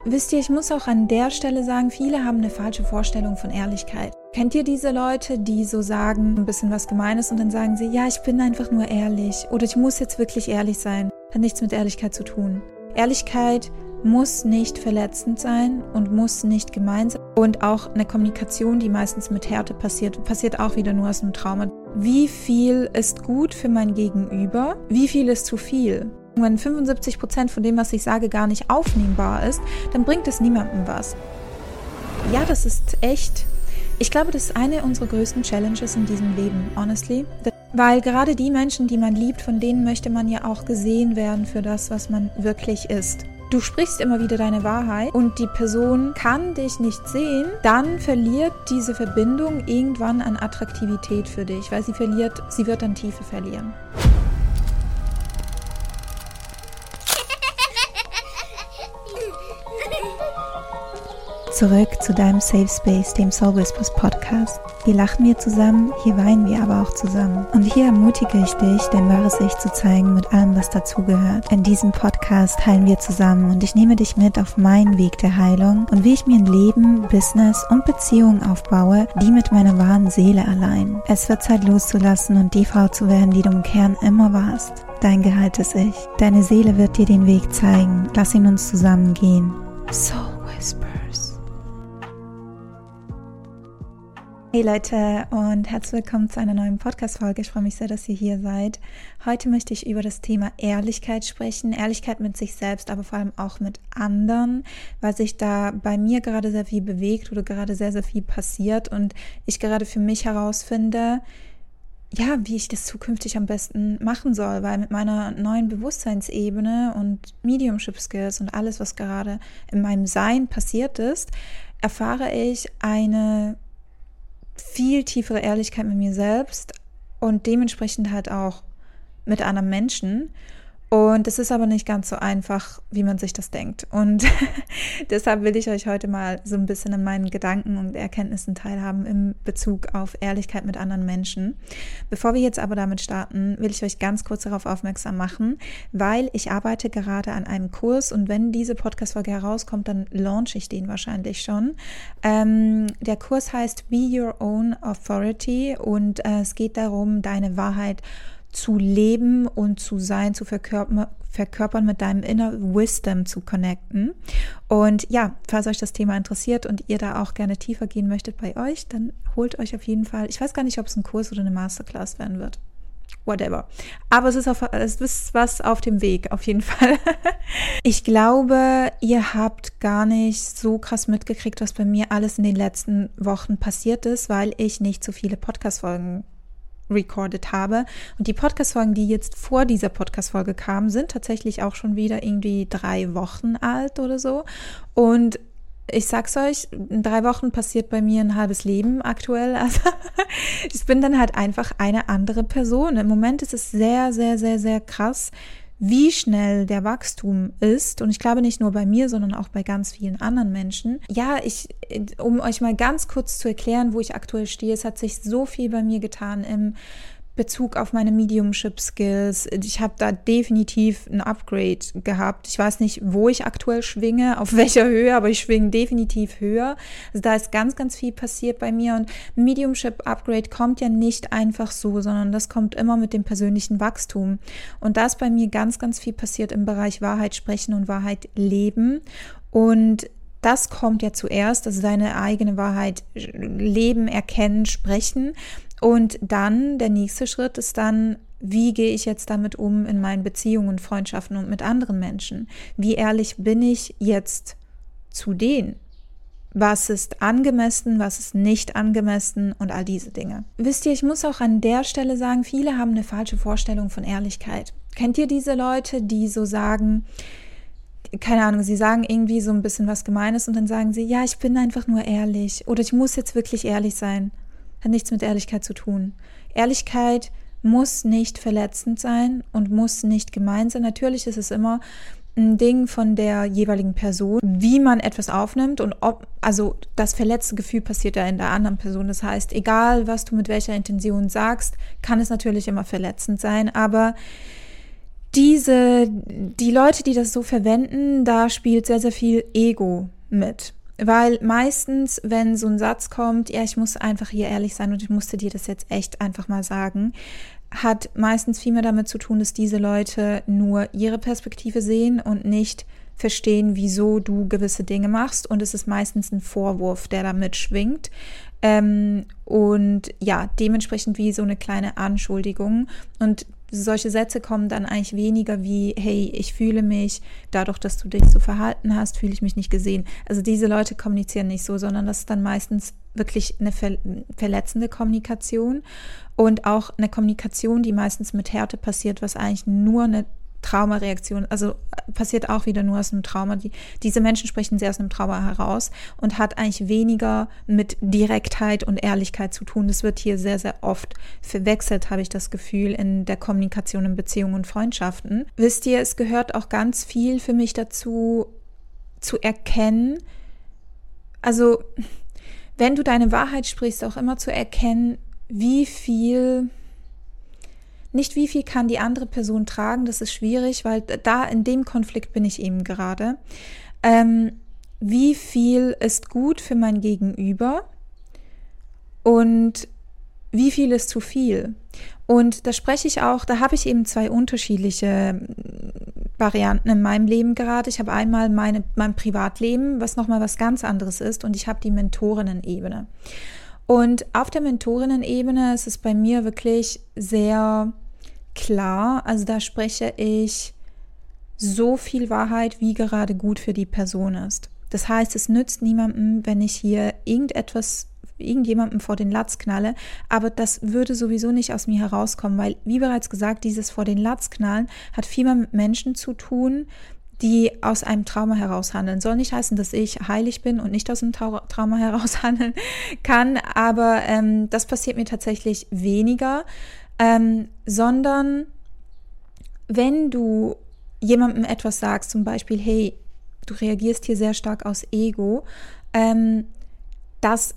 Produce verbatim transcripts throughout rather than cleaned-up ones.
Wisst ihr, ich muss auch an der Stelle sagen, viele haben eine falsche Vorstellung von Ehrlichkeit. Kennt ihr diese Leute, die so sagen, ein bisschen was Gemeines und dann sagen sie, ja, ich bin einfach nur ehrlich oder ich muss jetzt wirklich ehrlich sein. Hat nichts mit Ehrlichkeit zu tun. Ehrlichkeit muss nicht verletzend sein und muss nicht gemein sein. Und auch eine Kommunikation, die meistens mit Härte passiert, passiert auch wieder nur aus einem Trauma. Wie viel ist gut für mein Gegenüber? Wie viel ist zu viel? Wenn fünfundsiebzig Prozent von dem, was ich sage, gar nicht aufnehmbar ist, dann bringt es niemandem was. Ja, das ist echt. Ich glaube, das ist eine unserer größten Challenges in diesem Leben, honestly. Weil gerade die Menschen, die man liebt, von denen möchte man ja auch gesehen werden für das, was man wirklich ist. Du sprichst immer wieder deine Wahrheit und die Person kann dich nicht sehen, dann verliert diese Verbindung irgendwann an Attraktivität für dich, weil sie verliert, sie wird an Tiefe verlieren. Zurück zu deinem Safe Space, dem Soul Whispers Podcast. Hier lachen wir zusammen, hier weinen wir aber auch zusammen. Und hier ermutige ich dich, dein wahres Ich zu zeigen mit allem, was dazugehört. In diesem Podcast heilen wir zusammen und ich nehme dich mit auf meinen Weg der Heilung und wie ich mir ein Leben, Business und Beziehungen aufbaue, die mit meiner wahren Seele allein. Es wird Zeit loszulassen und die Frau zu werden, die du im Kern immer warst. Dein geheiltes Ich. Deine Seele wird dir den Weg zeigen. Lass ihn uns zusammen gehen. Soul Whispers. Hey Leute und herzlich willkommen zu einer neuen Podcast-Folge. Ich freue mich sehr, dass ihr hier seid. Heute möchte ich über das Thema Ehrlichkeit sprechen. Ehrlichkeit mit sich selbst, aber vor allem auch mit anderen, weil sich da bei mir gerade sehr viel bewegt oder gerade sehr, sehr viel passiert und ich gerade für mich herausfinde, ja, wie ich das zukünftig am besten machen soll, weil mit meiner neuen Bewusstseinsebene und Mediumship Skills und alles, was gerade in meinem Sein passiert ist, erfahre ich eine viel tiefere Ehrlichkeit mit mir selbst und dementsprechend halt auch mit anderen Menschen. Und es ist aber nicht ganz so einfach, wie man sich das denkt. Und deshalb will ich euch heute mal so ein bisschen an meinen Gedanken und Erkenntnissen teilhaben in Bezug auf Ehrlichkeit mit anderen Menschen. Bevor wir jetzt aber damit starten, will ich euch ganz kurz darauf aufmerksam machen, weil ich arbeite gerade an einem Kurs und wenn diese Podcast-Folge herauskommt, dann launche ich den wahrscheinlich schon. Ähm, der Kurs heißt Be Your Own Authority und äh, es geht darum, deine Wahrheit zu leben und zu sein, zu verkörpern, verkörpern mit deinem Inner Wisdom zu connecten. Und ja, falls euch das Thema interessiert und ihr da auch gerne tiefer gehen möchtet bei euch, dann holt euch auf jeden Fall, ich weiß gar nicht, ob es ein Kurs oder eine Masterclass werden wird. Whatever. Aber es ist, auf, es ist was auf dem Weg, auf jeden Fall. Ich glaube, ihr habt gar nicht so krass mitgekriegt, was bei mir alles in den letzten Wochen passiert ist, weil ich nicht so viele Podcast-Folgen recorded habe. Und die Podcast-Folgen, die jetzt vor dieser Podcast-Folge kamen, sind tatsächlich auch schon wieder irgendwie drei Wochen alt oder so. Und ich sag's euch, in drei Wochen passiert bei mir ein halbes Leben aktuell. Also ich bin dann halt einfach eine andere Person. Im Moment ist es sehr, sehr, sehr, sehr krass, wie schnell der Wachstum ist. Und ich glaube nicht nur bei mir, sondern auch bei ganz vielen anderen Menschen. Ja, ich, um euch mal ganz kurz zu erklären, wo ich aktuell stehe, es hat sich so viel bei mir getan im Bezug auf meine Mediumship Skills. Ich habe da definitiv ein Upgrade gehabt. Ich weiß nicht, wo ich aktuell schwinge, auf welcher Höhe, aber ich schwinge definitiv höher. Also da ist ganz, ganz viel passiert bei mir und Mediumship Upgrade kommt ja nicht einfach so, sondern das kommt immer mit dem persönlichen Wachstum. Und da ist bei mir ganz, ganz viel passiert im Bereich Wahrheit sprechen und Wahrheit leben. Und das kommt ja zuerst, also seine eigene Wahrheit leben, erkennen, sprechen. Und dann, der nächste Schritt ist dann, wie gehe ich jetzt damit um in meinen Beziehungen und Freundschaften und mit anderen Menschen? Wie ehrlich bin ich jetzt zu denen? Was ist angemessen, was ist nicht angemessen und all diese Dinge. Wisst ihr, ich muss auch an der Stelle sagen, viele haben eine falsche Vorstellung von Ehrlichkeit. Kennt ihr diese Leute, die so sagen, keine Ahnung, sie sagen irgendwie so ein bisschen was Gemeines und dann sagen sie, ja, ich bin einfach nur ehrlich oder ich muss jetzt wirklich ehrlich sein. Hat nichts mit Ehrlichkeit zu tun. Ehrlichkeit muss nicht verletzend sein und muss nicht gemein sein. Natürlich ist es immer ein Ding von der jeweiligen Person, wie man etwas aufnimmt und ob, also das verletzte Gefühl passiert ja in der anderen Person. Das heißt, egal was du mit welcher Intention sagst, kann es natürlich immer verletzend sein, aber diese, die Leute, die das so verwenden, da spielt sehr, sehr viel Ego mit. Weil meistens, wenn so ein Satz kommt, ja, ich muss einfach hier ehrlich sein und ich musste dir das jetzt echt einfach mal sagen, hat meistens viel mehr damit zu tun, dass diese Leute nur ihre Perspektive sehen und nicht verstehen, wieso du gewisse Dinge machst. Und es ist meistens ein Vorwurf, der da mitschwingt. Ähm, und ja, dementsprechend wie so eine kleine Anschuldigung. Und solche Sätze kommen dann eigentlich weniger wie, hey, ich fühle mich, dadurch, dass du dich so verhalten hast, fühle ich mich nicht gesehen. Also diese Leute kommunizieren nicht so, sondern das ist dann meistens wirklich eine ver- verletzende Kommunikation und auch eine Kommunikation, die meistens mit Härte passiert, was eigentlich nur eine Traumareaktion, also passiert auch wieder nur aus einem Trauma. Die, diese Menschen sprechen sehr aus einem Trauma heraus und hat eigentlich weniger mit Direktheit und Ehrlichkeit zu tun. Das wird hier sehr, sehr oft verwechselt, habe ich das Gefühl, in der Kommunikation in Beziehungen und Freundschaften. Wisst ihr, es gehört auch ganz viel für mich dazu, zu erkennen, also wenn du deine Wahrheit sprichst, auch immer zu erkennen, wie viel... Nicht wie viel kann die andere Person tragen, das ist schwierig, weil da in dem Konflikt bin ich eben gerade. Ähm, wie viel ist gut für mein Gegenüber und wie viel ist zu viel? Und da spreche ich auch, da habe ich eben zwei unterschiedliche Varianten in meinem Leben gerade. Ich habe einmal meine, mein Privatleben, was nochmal was ganz anderes ist, und ich habe die Mentorinnen-Ebene. Und auf der Mentorinnen-Ebene ist es bei mir wirklich sehr klar, also da spreche ich so viel Wahrheit, wie gerade gut für die Person ist. Das heißt, es nützt niemandem, wenn ich hier irgendetwas, irgendjemandem vor den Latz knalle, aber das würde sowieso nicht aus mir herauskommen, weil, wie bereits gesagt, dieses vor den Latz knallen hat viel mehr mit Menschen zu tun, die aus einem Trauma heraus handeln. Soll nicht heißen, dass ich heilig bin und nicht aus einem Trau- Trauma heraus handeln kann, aber ähm, das passiert mir tatsächlich weniger, ähm, sondern wenn du jemandem etwas sagst, zum Beispiel, hey, du reagierst hier sehr stark aus Ego, ähm, das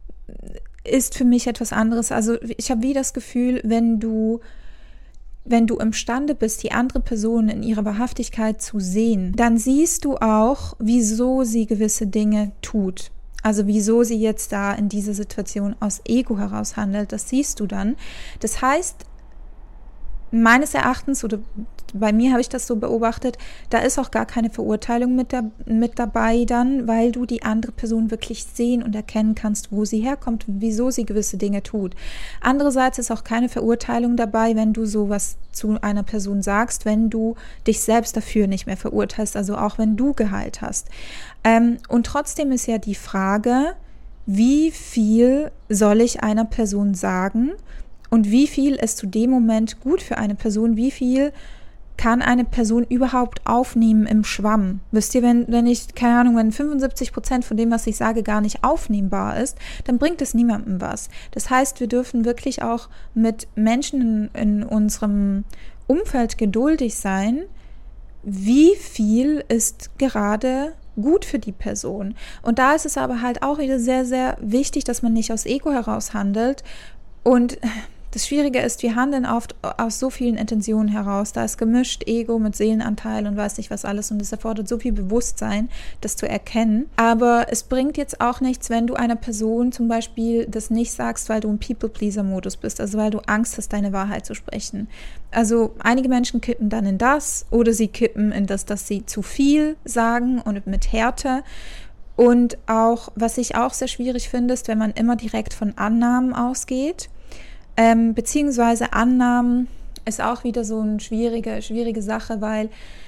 ist für mich etwas anderes. Also ich habe wie das Gefühl, wenn du Wenn du imstande bist, die andere Person in ihrer Wahrhaftigkeit zu sehen, dann siehst du auch, wieso sie gewisse Dinge tut. Also wieso sie jetzt da in dieser Situation aus Ego heraus handelt, das siehst du dann. Das heißt, meines Erachtens, oder bei mir habe ich das so beobachtet, da ist auch gar keine Verurteilung mit, der, mit dabei dann, weil du die andere Person wirklich sehen und erkennen kannst, wo sie herkommt, wieso sie gewisse Dinge tut. Andererseits ist auch keine Verurteilung dabei, wenn du sowas zu einer Person sagst, wenn du dich selbst dafür nicht mehr verurteilst, also auch wenn du geheilt hast. Ähm, und trotzdem ist ja die Frage, wie viel soll ich einer Person sagen und wie viel ist zu dem Moment gut für eine Person, wie viel kann eine Person überhaupt aufnehmen im Schwamm? Wisst ihr, wenn, wenn ich, keine Ahnung, wenn fünfundsiebzig Prozent von dem, was ich sage, gar nicht aufnehmbar ist, dann bringt es niemandem was. Das heißt, wir dürfen wirklich auch mit Menschen in, in unserem Umfeld geduldig sein, wie viel ist gerade gut für die Person. Und da ist es aber halt auch wieder sehr, sehr wichtig, dass man nicht aus Ego heraus handelt. Und das Schwierige ist, wir handeln oft aus so vielen Intentionen heraus. Da ist gemischt Ego mit Seelenanteil und weiß nicht was alles. Und es erfordert so viel Bewusstsein, das zu erkennen. Aber es bringt jetzt auch nichts, wenn du einer Person zum Beispiel das nicht sagst, weil du im People-Pleaser-Modus bist. Also weil du Angst hast, deine Wahrheit zu sprechen. Also einige Menschen kippen dann in das oder sie kippen in das, dass sie zu viel sagen und mit Härte. Und auch, was ich auch sehr schwierig finde, ist, wenn man immer direkt von Annahmen ausgeht. Ähm, beziehungsweise Annahmen ist auch wieder so eine schwierige, schwierige Sache, weil,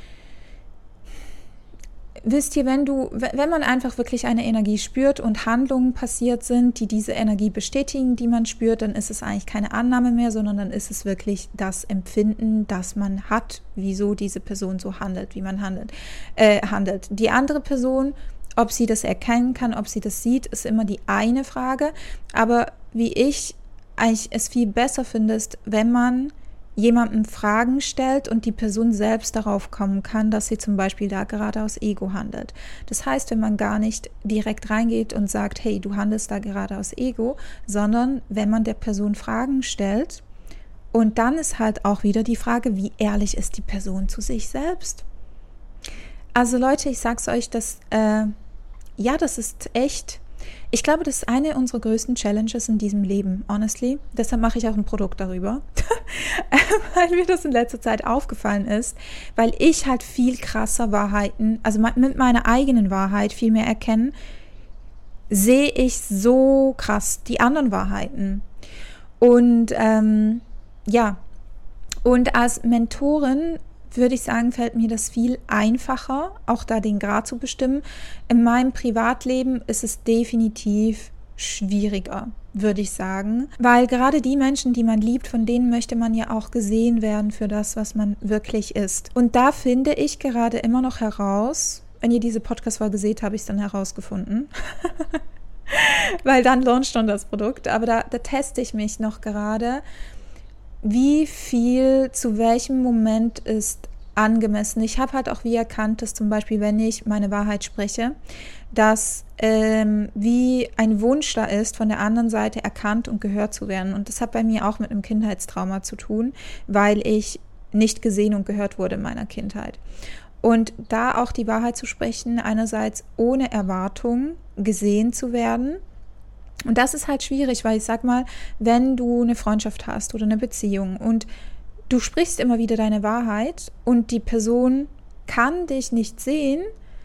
wisst ihr, wenn du, wenn man einfach wirklich eine Energie spürt und Handlungen passiert sind, die diese Energie bestätigen, die man spürt, dann ist es eigentlich keine Annahme mehr, sondern dann ist es wirklich das Empfinden, das man hat, wieso diese Person so handelt, wie man handelt, äh, handelt. Die andere Person, ob sie das erkennen kann, ob sie das sieht, ist immer die eine Frage, aber wie ich eigentlich es viel besser findest, wenn man jemandem Fragen stellt und die Person selbst darauf kommen kann, dass sie zum Beispiel da gerade aus Ego handelt. Das heißt, wenn man gar nicht direkt reingeht und sagt, hey, du handelst da gerade aus Ego, sondern wenn man der Person Fragen stellt Und dann ist halt auch wieder die Frage, wie ehrlich ist die Person zu sich selbst? Also Leute, ich sag's euch, dass, äh, ja, das ist echt, ich glaube, das ist eine unserer größten Challenges in diesem Leben, honestly. Deshalb mache ich auch ein Produkt darüber, weil mir das in letzter Zeit aufgefallen ist, weil ich halt viel krasser Wahrheiten, also mit meiner eigenen Wahrheit viel mehr erkennen, sehe ich so krass die anderen Wahrheiten. Und ähm, ja, und als Mentorin würde ich sagen, fällt mir das viel einfacher, auch da den Grad zu bestimmen. In meinem Privatleben ist es definitiv schwieriger, würde ich sagen. Weil gerade die Menschen, die man liebt, von denen möchte man ja auch gesehen werden für das, was man wirklich ist. Und da finde ich gerade immer noch heraus, wenn ihr diese Podcast-Folge seht, habe ich es dann herausgefunden. Weil dann launcht schon das Produkt. Aber da, da teste ich mich noch gerade, wie viel zu welchem Moment ist angemessen. Ich habe halt auch wie erkannt, dass zum Beispiel, wenn ich meine Wahrheit spreche, dass ähm, wie ein Wunsch da ist, von der anderen Seite erkannt und gehört zu werden. Und das hat bei mir auch mit einem Kindheitstrauma zu tun, weil ich nicht gesehen und gehört wurde in meiner Kindheit. Und da auch die Wahrheit zu sprechen, einerseits ohne Erwartung gesehen zu werden. Und das ist halt schwierig, weil ich sag mal, wenn du eine Freundschaft hast oder eine Beziehung und du sprichst immer wieder deine Wahrheit und die Person kann dich nicht sehen,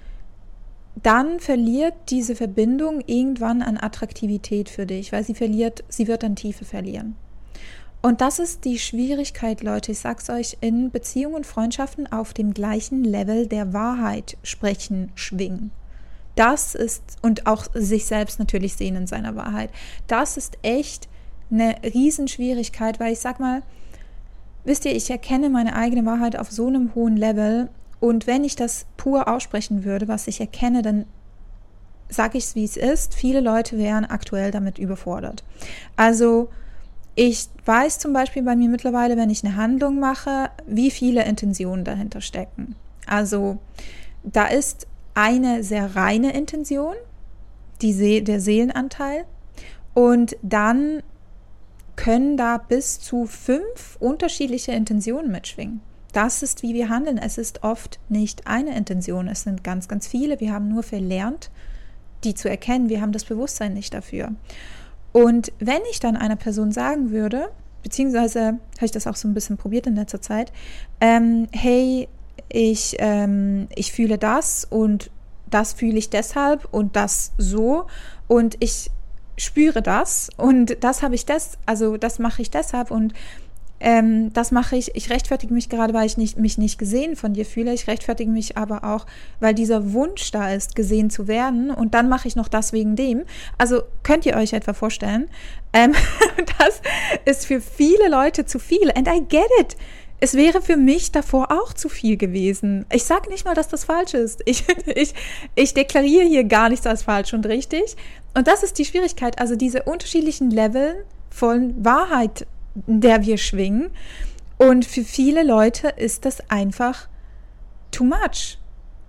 dann verliert diese Verbindung irgendwann an Attraktivität für dich, weil sie verliert, sie wird an Tiefe verlieren. Und das ist die Schwierigkeit, Leute, ich sag's euch, in Beziehungen und Freundschaften auf dem gleichen Level der Wahrheit sprechen, schwingen. Das ist, und auch sich selbst natürlich sehen in seiner Wahrheit, das ist echt eine Riesenschwierigkeit, weil ich sag mal, wisst ihr, ich erkenne meine eigene Wahrheit auf so einem hohen Level und wenn ich das pur aussprechen würde, was ich erkenne, dann sage ich es, wie es ist. Viele Leute wären aktuell damit überfordert. Also ich weiß zum Beispiel bei mir mittlerweile, wenn ich eine Handlung mache, wie viele Intentionen dahinter stecken. Also da ist eine sehr reine Intention, die See- der Seelenanteil, und dann können da bis zu fünf unterschiedliche Intentionen mitschwingen. Das ist, wie wir handeln. Es ist oft nicht eine Intention, es sind ganz, ganz viele. Wir haben nur verlernt, die zu erkennen. Wir haben das Bewusstsein nicht dafür. Und wenn ich dann einer Person sagen würde, beziehungsweise habe ich das auch so ein bisschen probiert in letzter Zeit, ähm, hey, ich, ähm, ich fühle das und das fühle ich deshalb und das so und ich spüre das und das habe ich das, also das mache ich deshalb und ähm, das mache ich, ich rechtfertige mich gerade, weil ich nicht, mich nicht gesehen von dir fühle, ich rechtfertige mich aber auch, weil dieser Wunsch da ist, gesehen zu werden und dann mache ich noch das wegen dem. Also könnt ihr euch etwa vorstellen, ähm, das ist für viele Leute zu viel and I get it. Es wäre für mich davor auch zu viel gewesen. Ich sage nicht mal, dass das falsch ist. Ich, ich, ich deklariere hier gar nichts als falsch und richtig. Und das ist die Schwierigkeit. Also diese unterschiedlichen Level von Wahrheit, in der wir schwingen. Und für viele Leute ist das einfach too much.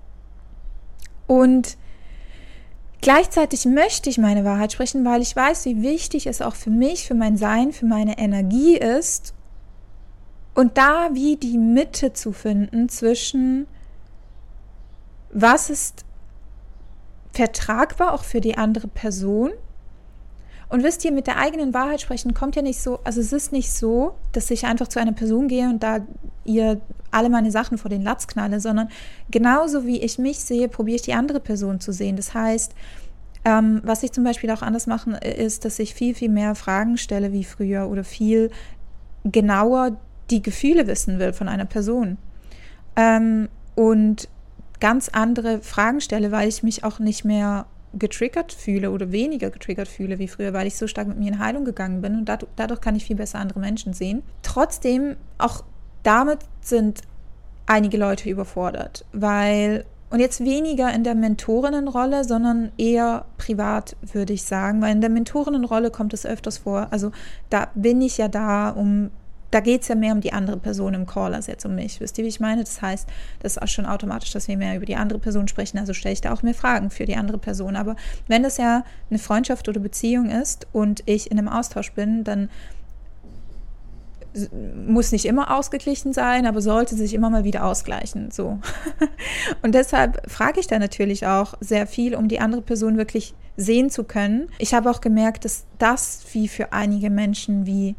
Und gleichzeitig möchte ich meine Wahrheit sprechen, weil ich weiß, wie wichtig es auch für mich, für mein Sein, für meine Energie ist. Und da wie die Mitte zu finden zwischen, was ist vertragbar auch für die andere Person. Und wisst ihr, mit der eigenen Wahrheit sprechen kommt ja nicht so, also es ist nicht so, dass ich einfach zu einer Person gehe und da ihr alle meine Sachen vor den Latz knalle, sondern genauso wie ich mich sehe, probiere ich die andere Person zu sehen. Das heißt, ähm, was ich zum Beispiel auch anders mache, ist, dass ich viel, viel mehr Fragen stelle wie früher oder viel genauer die Gefühle wissen will von einer Person ähm, und ganz andere Fragen stelle, weil ich mich auch nicht mehr getriggert fühle oder weniger getriggert fühle wie früher, weil ich so stark mit mir in Heilung gegangen bin und dadurch, dadurch kann ich viel besser andere Menschen sehen. Trotzdem, auch damit sind einige Leute überfordert, weil, und jetzt weniger in der Mentorinnenrolle, sondern eher privat, würde ich sagen, weil in der Mentorinnenrolle kommt es öfters vor, also da bin ich ja da, um Da geht es ja mehr um die andere Person im Call als jetzt um mich. Wisst ihr, wie ich meine? Das heißt, das ist auch schon automatisch, dass wir mehr über die andere Person sprechen. Also stelle ich da auch mehr Fragen für die andere Person. Aber wenn das ja eine Freundschaft oder Beziehung ist und ich in einem Austausch bin, dann muss nicht immer ausgeglichen sein, aber sollte sich immer mal wieder ausgleichen. So. Und deshalb frage ich da natürlich auch sehr viel, um die andere Person wirklich sehen zu können. Ich habe auch gemerkt, dass das wie für einige Menschen wie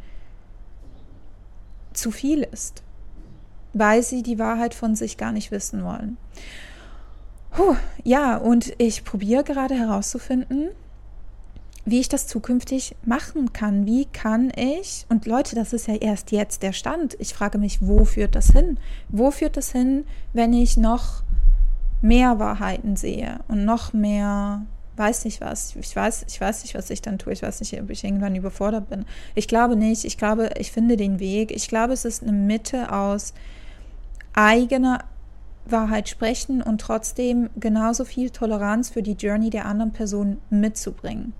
zu viel ist, weil sie die Wahrheit von sich gar nicht wissen wollen. Puh, ja, und ich probiere gerade herauszufinden, wie ich das zukünftig machen kann. Wie kann ich, und Leute, das ist ja erst jetzt der Stand, ich frage mich, wo führt das hin? Wo führt das hin, wenn ich noch mehr Wahrheiten sehe und noch mehr, weiß nicht was, ich weiß, ich weiß nicht, was ich dann tue, ich weiß nicht, ob ich irgendwann überfordert bin. Ich glaube nicht, ich glaube, ich finde den Weg. Ich glaube, es ist eine Mitte aus eigener Wahrheit sprechen und trotzdem genauso viel Toleranz für die Journey der anderen Person mitzubringen.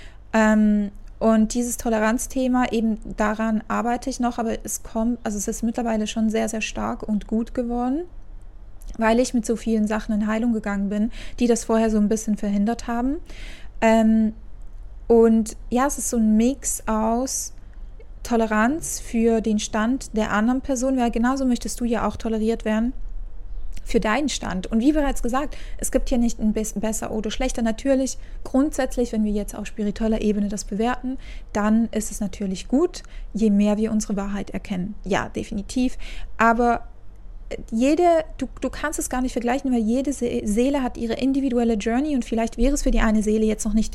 Ähm, und dieses Toleranzthema, eben daran arbeite ich noch, aber es kommt, also es ist mittlerweile schon sehr, sehr stark und gut geworden, weil ich mit so vielen Sachen in Heilung gegangen bin, die das vorher so ein bisschen verhindert haben. Ähm, und ja, es ist so ein Mix aus Toleranz für den Stand der anderen Person, weil genauso möchtest du ja auch toleriert werden für deinen Stand. Und wie bereits gesagt, es gibt hier nicht ein bisschen besser oder schlechter. Natürlich, grundsätzlich, wenn wir jetzt auf spiritueller Ebene das bewerten, dann ist es natürlich gut, je mehr wir unsere Wahrheit erkennen. Ja, definitiv. Aber jede, du, du kannst es gar nicht vergleichen, weil jede Seele hat ihre individuelle Journey und vielleicht wäre es für die eine Seele jetzt noch nicht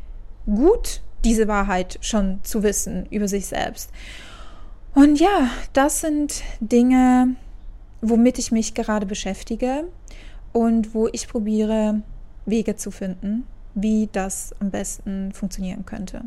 gut, diese Wahrheit schon zu wissen über sich selbst. Und ja, das sind Dinge, womit ich mich gerade beschäftige und wo ich probiere, Wege zu finden, wie das am besten funktionieren könnte.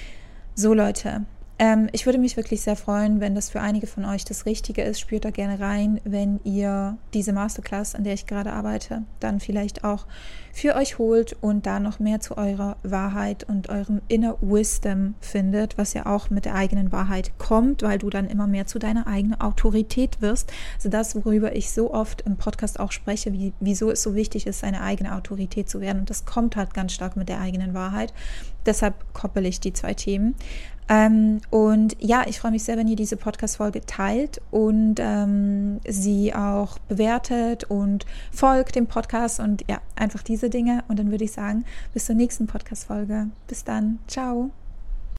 So Leute, ähm, ich würde mich wirklich sehr freuen, wenn das für einige von euch das Richtige ist. Spürt da gerne rein, wenn ihr diese Masterclass, an der ich gerade arbeite, dann vielleicht auch für euch holt und da noch mehr zu eurer Wahrheit und eurem Inner Wisdom findet, was ja auch mit der eigenen Wahrheit kommt, weil du dann immer mehr zu deiner eigenen Autorität wirst. Also das, worüber ich so oft im Podcast auch spreche, wie, wieso es so wichtig ist, seine eigene Autorität zu werden. Und das kommt halt ganz stark mit der eigenen Wahrheit. Deshalb koppel ich die zwei Themen. Ähm, und ja, ich freue mich sehr, wenn ihr diese Podcast-Folge teilt und ähm, sie auch bewertet und folgt dem Podcast und ja, einfach diese Dinge. Und dann würde ich sagen, bis zur nächsten Podcast-Folge. Bis dann. Ciao.